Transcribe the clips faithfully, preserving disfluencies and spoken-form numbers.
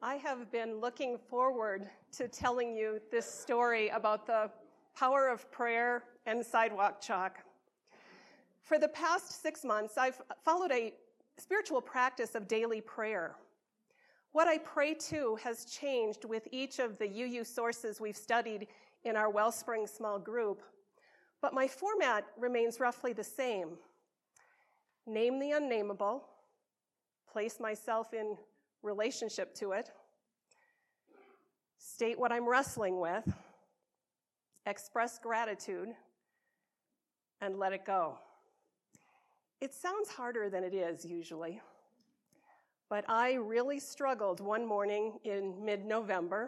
I have been looking forward to telling you this story about the power of prayer and sidewalk chalk. For the past six months, I've followed a spiritual practice of daily prayer. What I pray to has changed with each of the U U sources we've studied in our Wellspring small group, but my format remains roughly the same. Name the unnameable, place myself in relationship to it, state what I'm wrestling with, express gratitude, and let it go. It sounds harder than it is usually, but I really struggled one morning in mid-November.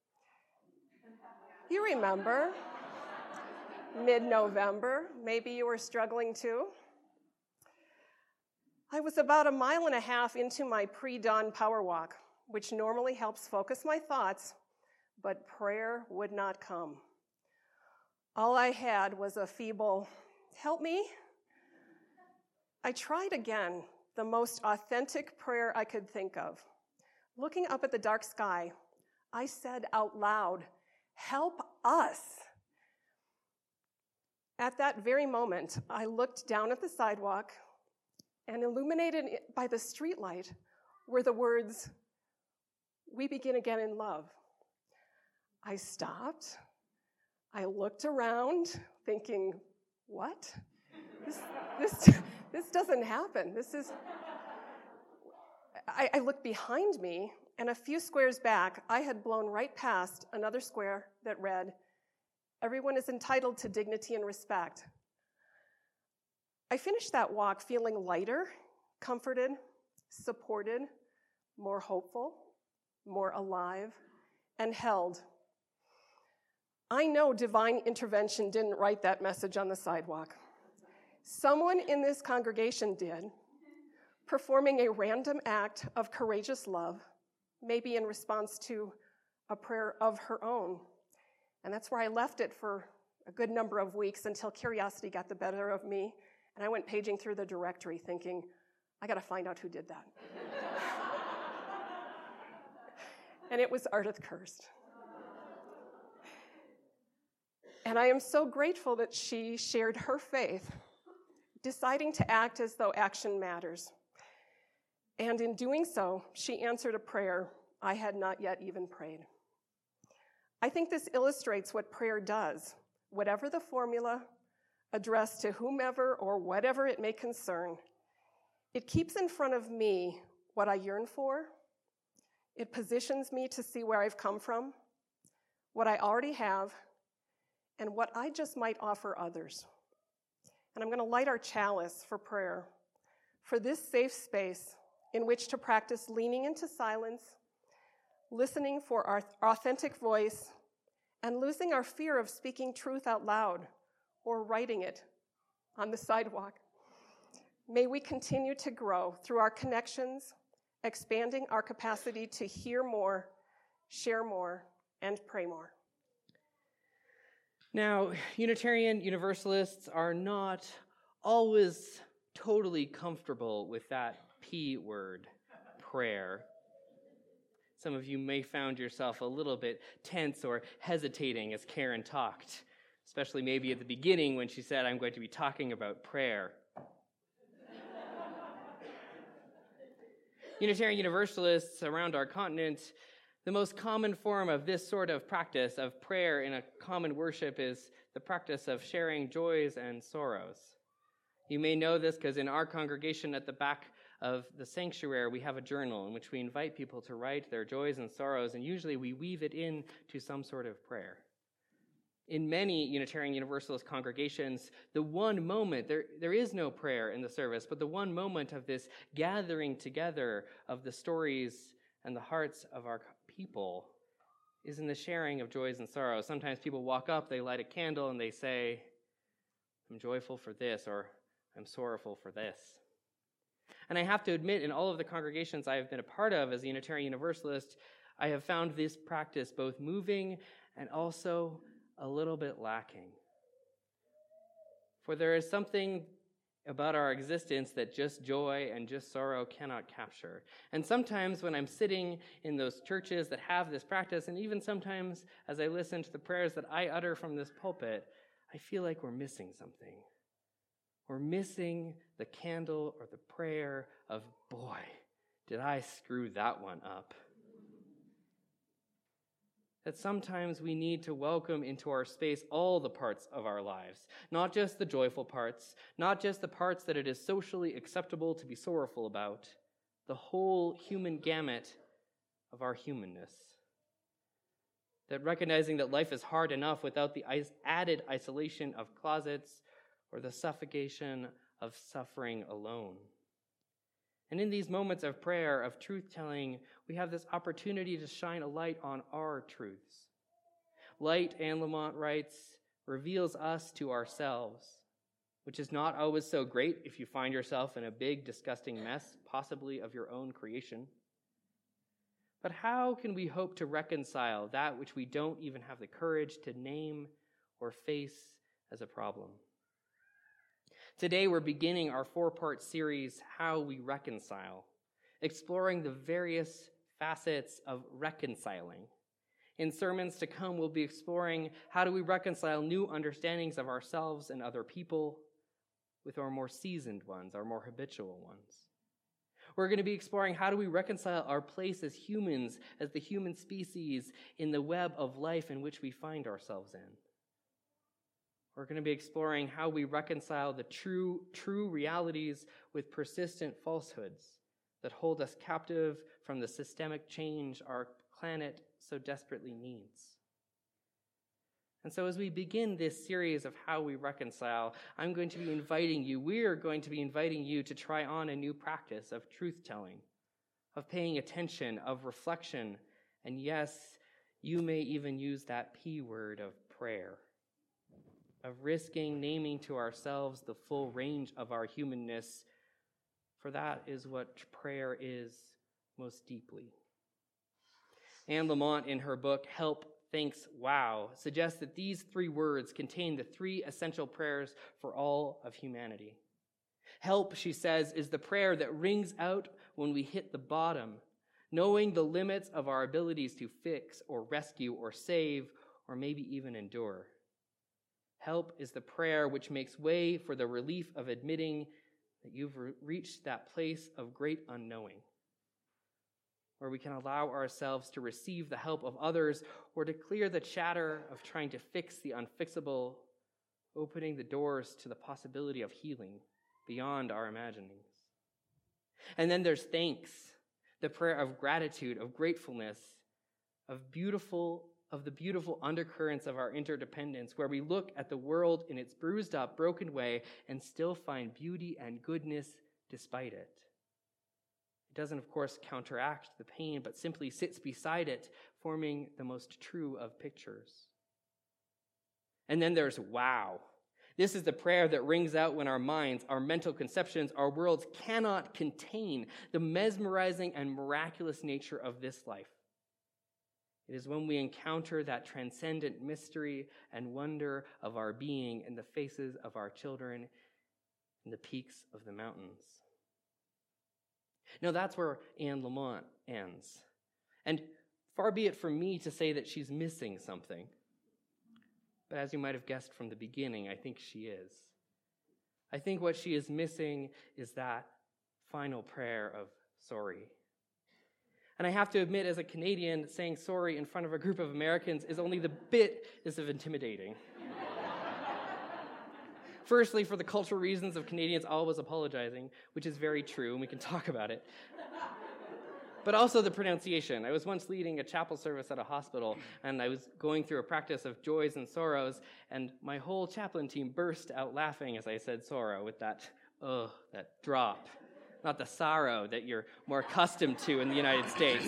You remember, mid-November, maybe you were struggling too. I was about a mile and a half into my pre-dawn power walk, which normally helps focus my thoughts, but prayer would not come. All I had was a feeble, "Help me." I tried again, the most authentic prayer I could think of. Looking up at the dark sky, I said out loud, "Help us." At that very moment, I looked down at the sidewalk, and illuminated by the streetlight were the words, "We begin again in love." I stopped. I looked around, thinking, what? This, this, this doesn't happen. This is... I, I looked behind me, and a few squares back, I had blown right past another square that read, "Everyone is entitled to dignity and respect." I finished that walk feeling lighter, comforted, supported, more hopeful, more alive, and held. I know divine intervention didn't write that message on the sidewalk. Someone in this congregation did, performing a random act of courageous love, maybe in response to a prayer of her own. And that's where I left it for a good number of weeks until curiosity got the better of me. And I went paging through the directory thinking, I got to find out who did that. And it was Ardith Kirst. And I am so grateful that she shared her faith, deciding to act as though action matters. And in doing so, she answered a prayer I had not yet even prayed. I think this illustrates what prayer does, whatever the formula, addressed to whomever or whatever it may concern. It keeps in front of me what I yearn for. It positions me to see where I've come from, what I already have, and what I just might offer others. And I'm going to light our chalice for prayer, for this safe space in which to practice leaning into silence, listening for our authentic voice, and losing our fear of speaking truth out loud or writing it on the sidewalk. May we continue to grow through our connections, expanding our capacity to hear more, share more, and pray more. Now, Unitarian Universalists are not always totally comfortable with that P word, prayer. Some of you may found yourself a little bit tense or hesitating as Karen talked, especially maybe at the beginning when she said, I'm going to be talking about prayer. Unitarian Universalists around our continent, the most common form of this sort of practice of prayer in a common worship is the practice of sharing joys and sorrows. You may know this because in our congregation at the back of the sanctuary, we have a journal in which we invite people to write their joys and sorrows, and usually we weave it into some sort of prayer. In many Unitarian Universalist congregations, the one moment, there, there is no prayer in the service, but the one moment of this gathering together of the stories and the hearts of our people is in the sharing of joys and sorrows. Sometimes people walk up, they light a candle, and they say, I'm joyful for this, or I'm sorrowful for this. And I have to admit, in all of the congregations I have been a part of as a Unitarian Universalist, I have found this practice both moving and also a little bit lacking. For there is something about our existence that just joy and just sorrow cannot capture. And sometimes when I'm sitting in those churches that have this practice, and even sometimes as I listen to the prayers that I utter from this pulpit, I feel like we're missing something. We're missing the candle or the prayer of, boy, did I screw that one up. That sometimes we need to welcome into our space all the parts of our lives, not just the joyful parts, not just the parts that it is socially acceptable to be sorrowful about, the whole human gamut of our humanness. That recognizing that life is hard enough without the added isolation of closets or the suffocation of suffering alone. And in these moments of prayer, of truth-telling, we have this opportunity to shine a light on our truths. Light, Anne Lamott writes, reveals us to ourselves, which is not always so great if you find yourself in a big, disgusting mess, possibly of your own creation. But how can we hope to reconcile that which we don't even have the courage to name or face as a problem? Today, we're beginning our four-part series, How We Reconcile, exploring the various facets of reconciling. In sermons to come, we'll be exploring how do we reconcile new understandings of ourselves and other people with our more seasoned ones, our more habitual ones. We're going to be exploring how do we reconcile our place as humans, as the human species, in the web of life in which we find ourselves in. We're going to be exploring how we reconcile the true, true realities with persistent falsehoods that hold us captive from the systemic change our planet so desperately needs. And so as we begin this series of how we reconcile, I'm going to be inviting you, we're going to be inviting you to try on a new practice of truth-telling, of paying attention, of reflection, and yes, you may even use that P word of prayer, of risking naming to ourselves the full range of our humanness, for that is what prayer is most deeply. Anne Lamott, in her book, Help, Thanks, Wow, suggests that these three words contain the three essential prayers for all of humanity. Help, she says, is the prayer that rings out when we hit the bottom, knowing the limits of our abilities to fix or rescue or save or maybe even endure. Help is the prayer which makes way for the relief of admitting that you've re- reached that place of great unknowing, where we can allow ourselves to receive the help of others or to clear the chatter of trying to fix the unfixable, opening the doors to the possibility of healing beyond our imaginings. And then there's thanks, the prayer of gratitude, of gratefulness, of beautiful of the beautiful undercurrents of our interdependence, where we look at the world in its bruised up, broken way and still find beauty and goodness despite it. It doesn't, of course, counteract the pain, but simply sits beside it, forming the most true of pictures. And then there's wow. This is the prayer that rings out when our minds, our mental conceptions, our worlds cannot contain the mesmerizing and miraculous nature of this life. It is when we encounter that transcendent mystery and wonder of our being in the faces of our children, in the peaks of the mountains. Now that's where Anne Lamott ends. And far be it from me to say that she's missing something. But as you might have guessed from the beginning, I think she is. I think what she is missing is that final prayer of sorry. And I have to admit, as a Canadian, saying sorry in front of a group of Americans is only the bit is of intimidating. Firstly, for the cultural reasons of Canadians always apologizing, which is very true, and we can talk about it. But also the pronunciation. I was once leading a chapel service at a hospital, and I was going through a practice of joys and sorrows, and my whole chaplain team burst out laughing as I said sorrow with that, ugh, that drop. Not the sorrow that you're more accustomed to in the United States.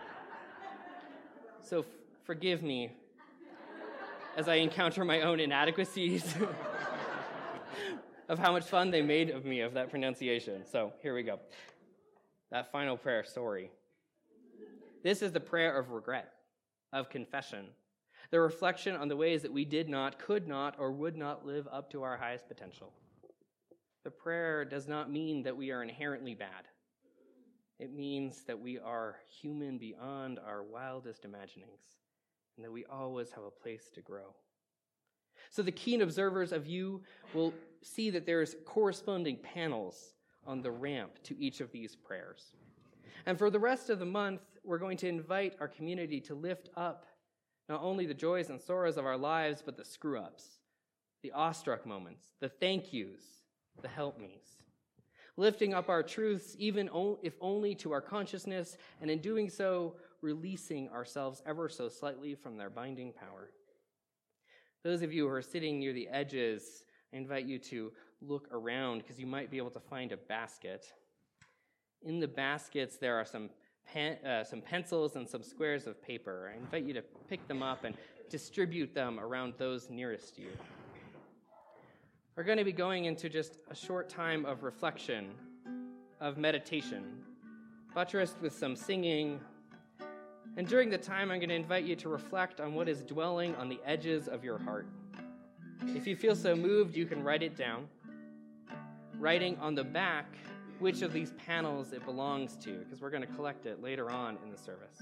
So f- forgive me as I encounter my own inadequacies of how much fun they made of me of that pronunciation. So here we go. That final prayer, sorry. This is the prayer of regret, of confession, the reflection on the ways that we did not, could not, or would not live up to our highest potential. The prayer does not mean that we are inherently bad. It means that we are human beyond our wildest imaginings, and that we always have a place to grow. So the keen observers of you will see that there's corresponding panels on the ramp to each of these prayers. And for the rest of the month, we're going to invite our community to lift up not only the joys and sorrows of our lives, but the screw-ups, the awestruck moments, the thank yous, the help me's. Lifting up our truths, even if only to our consciousness, and in doing so, releasing ourselves ever so slightly from their binding power. Those of you who are sitting near the edges, I invite you to look around because you might be able to find a basket. In the baskets, there are some pen, uh, some pencils and some squares of paper. I invite you to pick them up and distribute them around those nearest you. We're going to be going into just a short time of reflection, of meditation, buttressed with some singing. And during the time, I'm going to invite you to reflect on what is dwelling on the edges of your heart. If you feel so moved, you can write it down, writing on the back which of these panels it belongs to, because we're going to collect it later on in the service.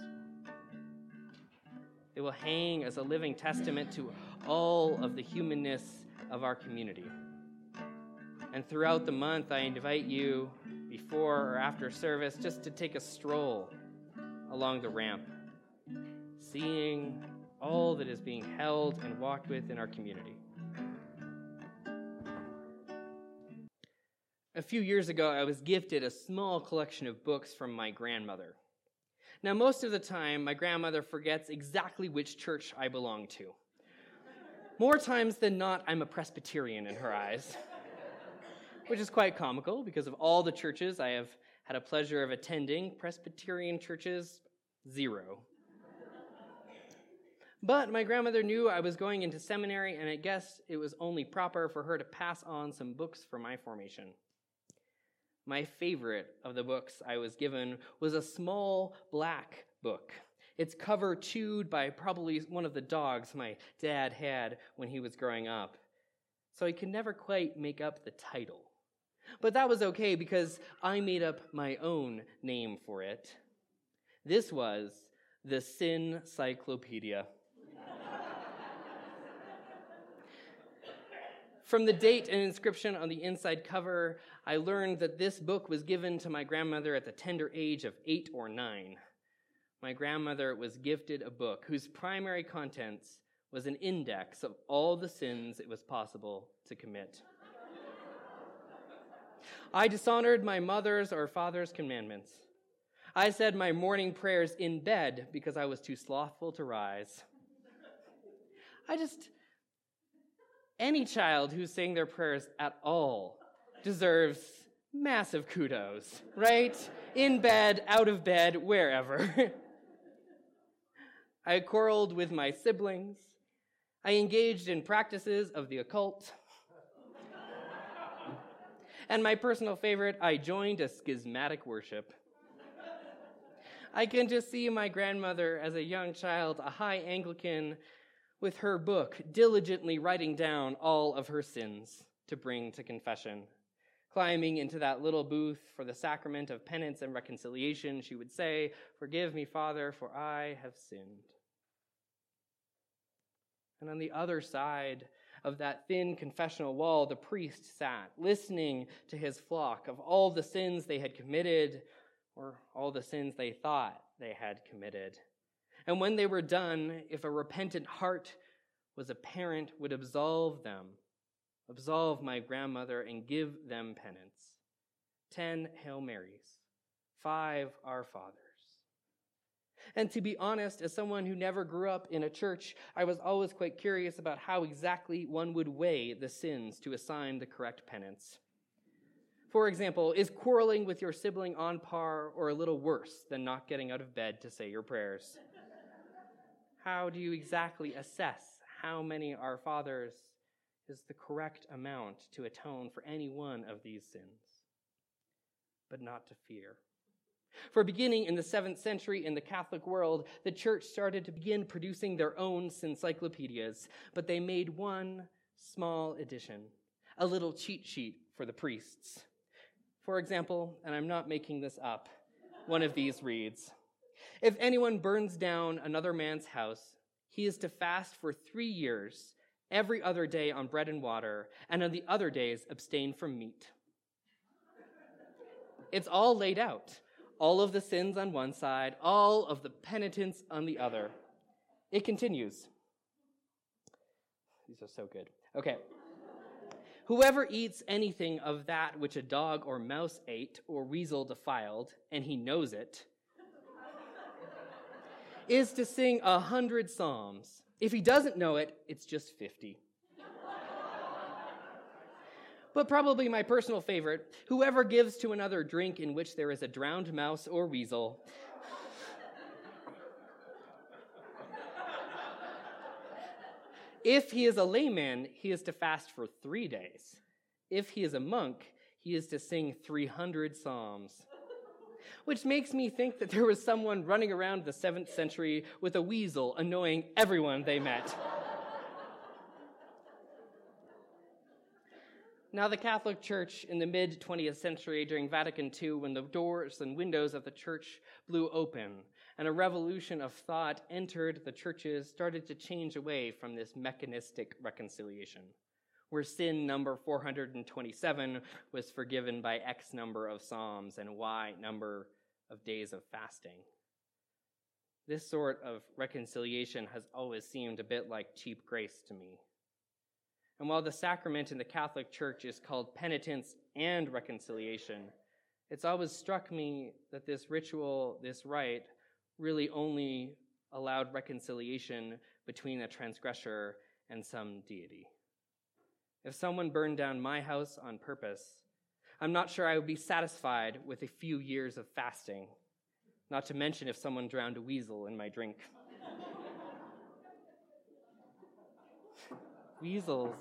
It will hang as a living testament to all of the humanness of our community. And throughout the month, I invite you, before or after service, just to take a stroll along the ramp, seeing all that is being held and walked with in our community. A few years ago, I was gifted a small collection of books from my grandmother. Now, most of the time, my grandmother forgets exactly which church I belong to. More times than not, I'm a Presbyterian in her eyes, which is quite comical because of all the churches I have had a pleasure of attending, Presbyterian churches, zero. But my grandmother knew I was going into seminary, and I guess it was only proper for her to pass on some books for my formation. My favorite of the books I was given was a small black book. Its cover chewed by probably one of the dogs my dad had when he was growing up. So I could never quite make up the title. But that was okay because I made up my own name for it. This was the Sin Cyclopedia. From the date and inscription on the inside cover, I learned that this book was given to my grandmother at the tender age of eight or nine. My grandmother was gifted a book whose primary contents was an index of all the sins it was possible to commit. I dishonored my mother's or father's commandments. I said my morning prayers in bed because I was too slothful to rise. I just... Any child who's saying their prayers at all deserves massive kudos, right? In bed, out of bed, wherever. I quarreled with my siblings. I engaged in practices of the occult. And my personal favorite, I joined a schismatic worship. I can just see my grandmother as a young child, a high Anglican, with her book, diligently writing down all of her sins to bring to confession. Climbing into that little booth for the sacrament of penance and reconciliation, she would say, "Forgive me, Father, for I have sinned." And on the other side of that thin confessional wall, the priest sat, listening to his flock of all the sins they had committed, or all the sins they thought they had committed. And when they were done, if a repentant heart was apparent, would absolve them, absolve my grandmother and give them penance. Ten Hail Marys, five Our Fathers. And to be honest, as someone who never grew up in a church, I was always quite curious about how exactly one would weigh the sins to assign the correct penance. For example, is quarreling with your sibling on par or a little worse than not getting out of bed to say your prayers? How do you exactly assess how many Our Fathers is the correct amount to atone for any one of these sins? But not to fear. For beginning in the seventh century in the Catholic world, the church started to begin producing their own encyclopedias, but they made one small addition, a little cheat sheet for the priests. For example, and I'm not making this up, one of these reads, "If anyone burns down another man's house, he is to fast for three years, every other day on bread and water, and on the other days abstain from meat." It's all laid out. All of the sins on one side, all of the penitence on the other. It continues. These are so good. Okay. "Whoever eats anything of that which a dog or mouse ate or weasel defiled, and he knows it, is to sing a hundred psalms. If he doesn't know it, it's just fifty. But probably my personal favorite, whoever gives to another drink in which there is a drowned mouse or weasel, if he is a layman, he is to fast for three days. If he is a monk, he is to sing three hundred psalms. Which makes me think that there was someone running around the seventh century with a weasel annoying everyone they met. Now, the Catholic Church in the mid-twentieth century during Vatican Two, when the doors and windows of the church blew open and a revolution of thought entered the churches, started to change away from this mechanistic reconciliation, where sin number four hundred twenty-seven was forgiven by X number of psalms and Y number of days of fasting. This sort of reconciliation has always seemed a bit like cheap grace to me. And while the sacrament in the Catholic Church is called penitence and reconciliation, it's always struck me that this ritual, this rite, really only allowed reconciliation between a transgressor and some deity. If someone burned down my house on purpose, I'm not sure I would be satisfied with a few years of fasting, not to mention if someone drowned a weasel in my drink. Weasels.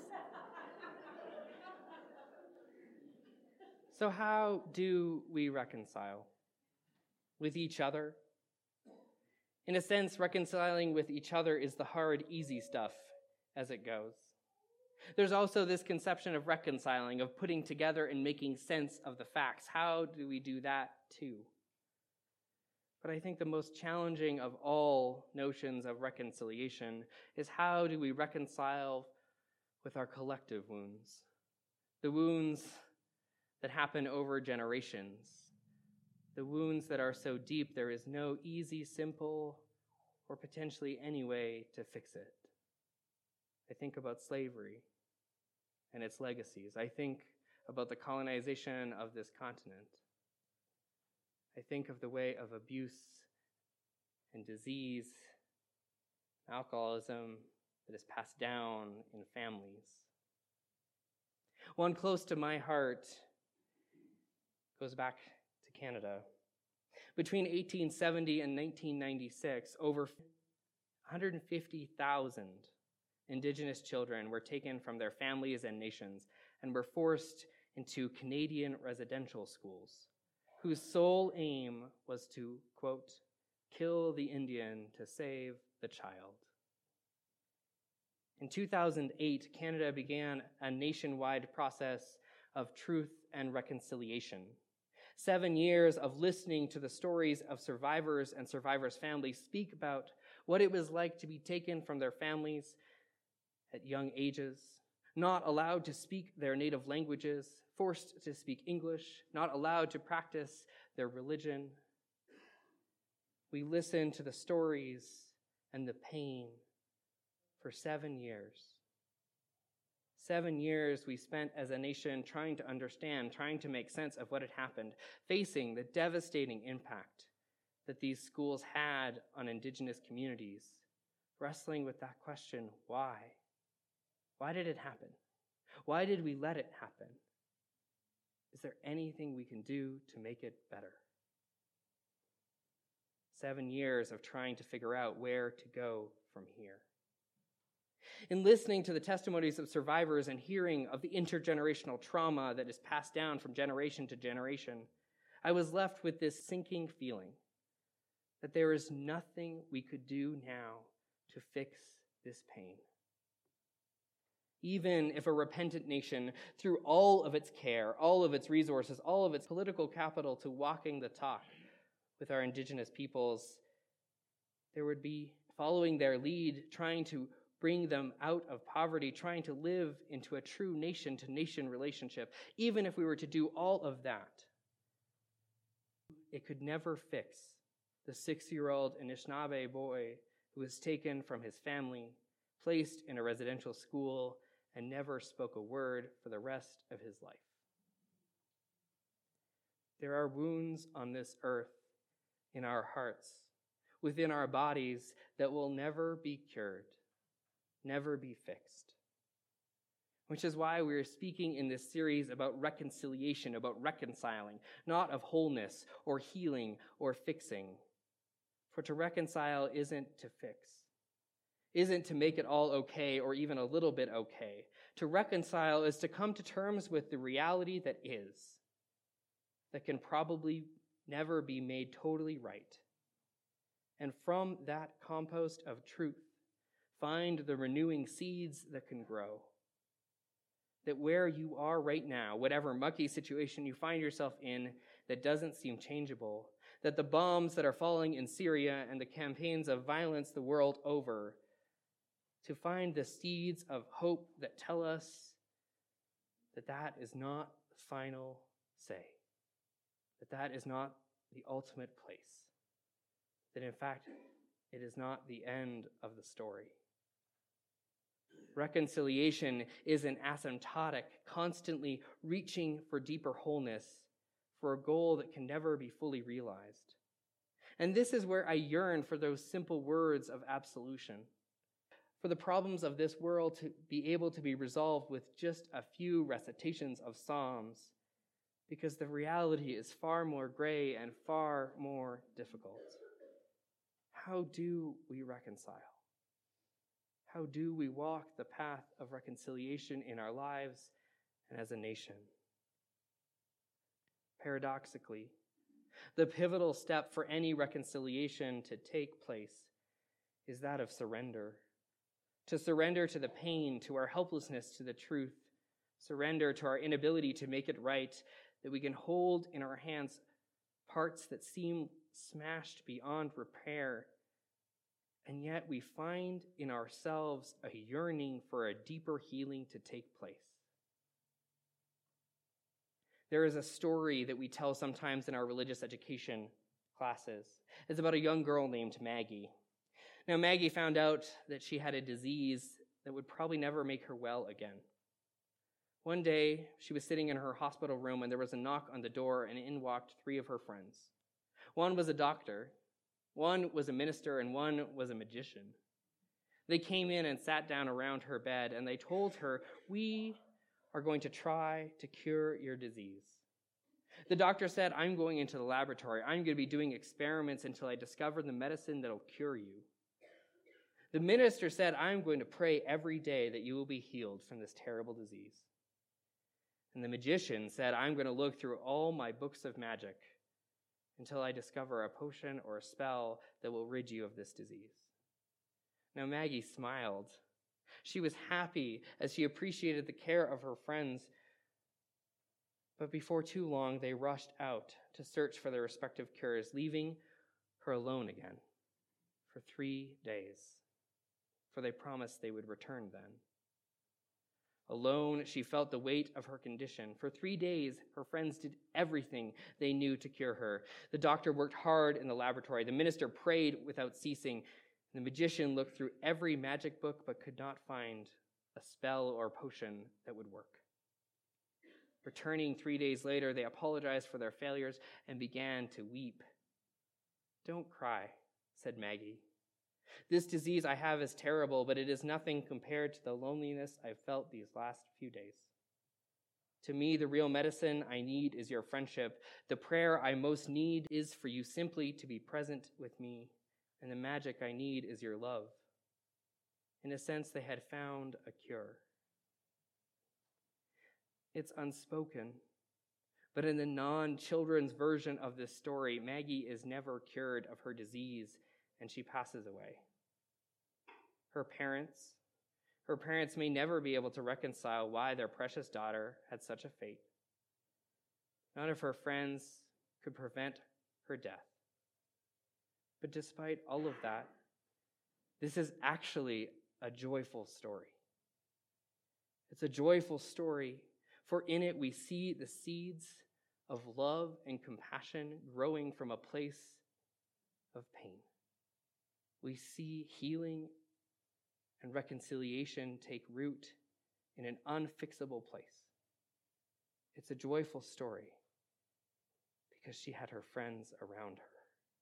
So how do we reconcile? With each other? In a sense, reconciling with each other is the hard, easy stuff as it goes. There's also this conception of reconciling, of putting together and making sense of the facts. How do we do that too? But I think the most challenging of all notions of reconciliation is how do we reconcile with our collective wounds? The wounds that happen over generations. The wounds that are so deep there is no easy, simple, or potentially any way to fix it. I think about slavery and its legacies. I think about the colonization of this continent. I think of the way of abuse and disease, alcoholism that is passed down in families. One close to my heart goes back to Canada. Between eighteen seventy and nineteen ninety-six, over one hundred fifty thousand Indigenous children were taken from their families and nations and were forced into Canadian residential schools, whose sole aim was to, quote, kill the Indian to save the child. In two thousand eight, Canada began a nationwide process of truth and reconciliation. Seven years of listening to the stories of survivors and survivors' families speak about what it was like to be taken from their families at young ages, not allowed to speak their native languages, forced to speak English, not allowed to practice their religion. We listened to the stories and the pain for seven years. Seven years we spent as a nation trying to understand, trying to make sense of what had happened, facing the devastating impact that these schools had on Indigenous communities, wrestling with that question, why? Why did it happen? Why did we let it happen? Is there anything we can do to make it better? Seven years of trying to figure out where to go from here. In listening to the testimonies of survivors and hearing of the intergenerational trauma that is passed down from generation to generation, I was left with this sinking feeling that there is nothing we could do now to fix this pain. Even if a repentant nation threw all of its care, all of its resources, all of its political capital to walking the talk with our indigenous peoples, there would be, following their lead, trying to bring them out of poverty, trying to live into a true nation-to-nation relationship. Even if we were to do all of that, it could never fix the six-year-old Anishinaabe boy who was taken from his family, placed in a residential school, and never spoke a word for the rest of his life. There are wounds on this earth, in our hearts, within our bodies, that will never be cured, never be fixed. Which is why we are speaking in this series about reconciliation, about reconciling, not of wholeness or healing or fixing. For to reconcile isn't to fix, isn't to make it all okay or even a little bit okay. To reconcile is to come to terms with the reality that is, that can probably never be made totally right. And from that compost of truth, find the renewing seeds that can grow. That where you are right now, whatever mucky situation you find yourself in that doesn't seem changeable, that the bombs that are falling in Syria and the campaigns of violence the world over, to find the seeds of hope that tell us that that is not the final say, that that is not the ultimate place, that in fact it is not the end of the story. Reconciliation is an asymptotic, constantly reaching for deeper wholeness, for a goal that can never be fully realized. And this is where I yearn for those simple words of absolution, for the problems of this world to be able to be resolved with just a few recitations of psalms, because the reality is far more gray and far more difficult. How do we reconcile? How do we walk the path of reconciliation in our lives and as a nation? Paradoxically, the pivotal step for any reconciliation to take place is that of surrender. To surrender to the pain, to our helplessness, to the truth. Surrender to our inability to make it right, that we can hold in our hands parts that seem smashed beyond repair. And yet we find in ourselves a yearning for a deeper healing to take place. There is a story that we tell sometimes in our religious education classes. It's about a young girl named Maggie. Now, Maggie found out that she had a disease that would probably never make her well again. One day, she was sitting in her hospital room and there was a knock on the door, and in walked three of her friends. One was a doctor, one was a minister, and one was a magician. They came in and sat down around her bed, and they told her, "We are going to try to cure your disease." The doctor said, "I'm going into the laboratory. I'm going to be doing experiments until I discover the medicine that'll cure you." The minister said, "I'm going to pray every day that you will be healed from this terrible disease." And the magician said, "I'm going to look through all my books of magic until I discover a potion or a spell that will rid you of this disease." Now Maggie smiled. She was happy as she appreciated the care of her friends. But before too long, they rushed out to search for their respective cures, leaving her alone again for three days. For they promised they would return then. Alone, she felt the weight of her condition. For three days, her friends did everything they knew to cure her. The doctor worked hard in the laboratory. The minister prayed without ceasing. The magician looked through every magic book but could not find a spell or potion that would work. Returning three days later, they apologized for their failures and began to weep. "Don't cry," said Maggie. "This disease I have is terrible, but it is nothing compared to the loneliness I've felt these last few days. To me, the real medicine I need is your friendship. The prayer I most need is for you simply to be present with me, and the magic I need is your love." In a sense, they had found a cure. It's unspoken, but in the non-children's version of this story, Maggie is never cured of her disease, and she passes away. Her parents, Her parents may never be able to reconcile why their precious daughter had such a fate. None of her friends could prevent her death. But despite all of that, this is actually a joyful story. It's a joyful story, for in it we see the seeds of love and compassion growing from a place of pain. We see healing and reconciliation take root in an unfixable place. It's a joyful story because she had her friends around her.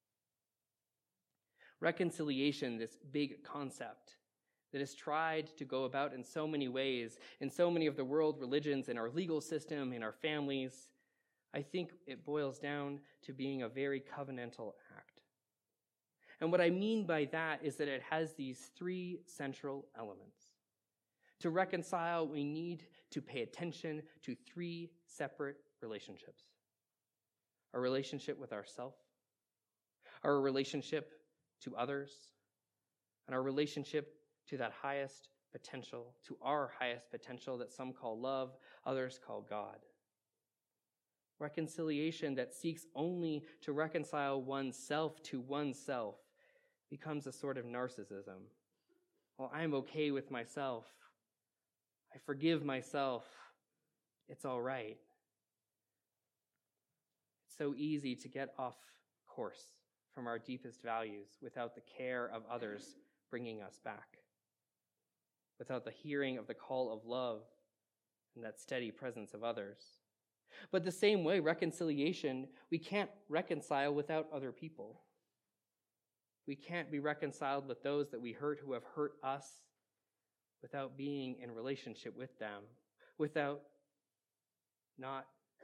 Reconciliation, this big concept that is tried to go about in so many ways, in so many of the world religions, in our legal system, in our families, I think it boils down to being a very covenantal act. And what I mean by that is that it has these three central elements. To reconcile, we need to pay attention to three separate relationships. Our relationship with ourselves, our relationship to others, and our relationship to that highest potential, to our highest potential that some call love, others call God. Reconciliation that seeks only to reconcile oneself to oneself becomes a sort of narcissism. Well, I'm okay with myself. I forgive myself. It's all right. It's so easy to get off course from our deepest values without the care of others bringing us back, without the hearing of the call of love and that steady presence of others. But the same way, reconciliation, we can't reconcile without other people. We can't be reconciled with those that we hurt who have hurt us without being in relationship with them, without not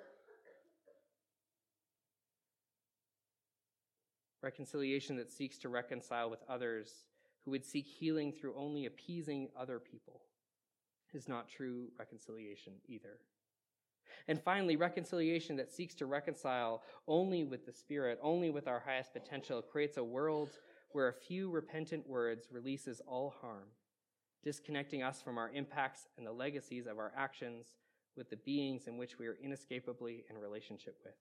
reconciliation that seeks to reconcile with others who would seek healing through only appeasing other people is not true reconciliation either. And finally, reconciliation that seeks to reconcile only with the Spirit, only with our highest potential, creates a world where a few repentant words releases all harm, disconnecting us from our impacts and the legacies of our actions with the beings in which we are inescapably in relationship with.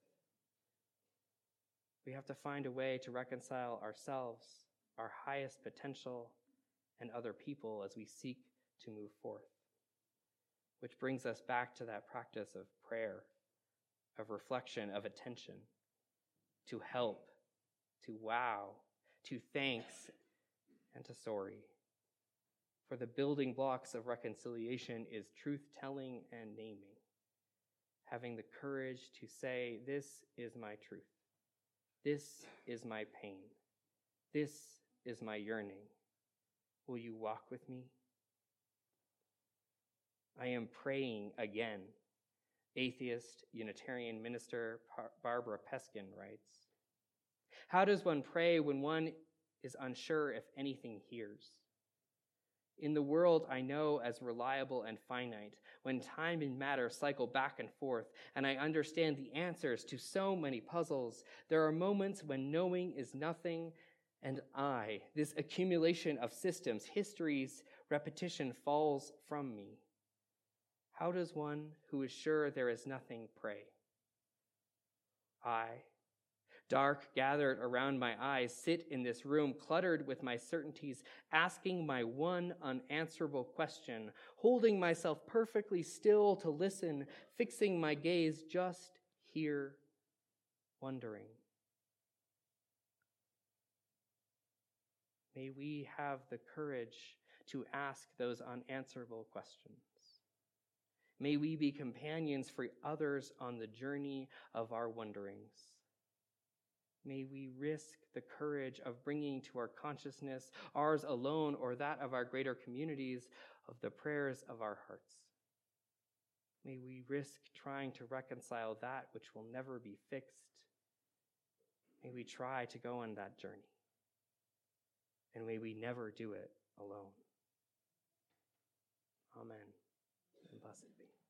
We have to find a way to reconcile ourselves, our highest potential, and other people as we seek to move forth. Which brings us back to that practice of prayer, of reflection, of attention, to help, to wow, to thanks, and to sorry. For the building blocks of reconciliation is truth-telling and naming, having the courage to say, this is my truth. This is my pain. This is my yearning. Will you walk with me? I am praying again, atheist Unitarian minister Barbara Peskin writes. How does one pray when one is unsure if anything hears? In the world I know as reliable and finite, when time and matter cycle back and forth, and I understand the answers to so many puzzles, there are moments when knowing is nothing, and I, this accumulation of systems, histories, repetition falls from me. How does one who is sure there is nothing pray? I, dark gathered around my eyes, sit in this room cluttered with my certainties, asking my one unanswerable question, holding myself perfectly still to listen, fixing my gaze just here, wondering. May we have the courage to ask those unanswerable questions. May we be companions for others on the journey of our wonderings. May we risk the courage of bringing to our consciousness, ours alone or that of our greater communities, of the prayers of our hearts. May we risk trying to reconcile that which will never be fixed. May we try to go on that journey. And may we never do it alone. Amen. And blessed be.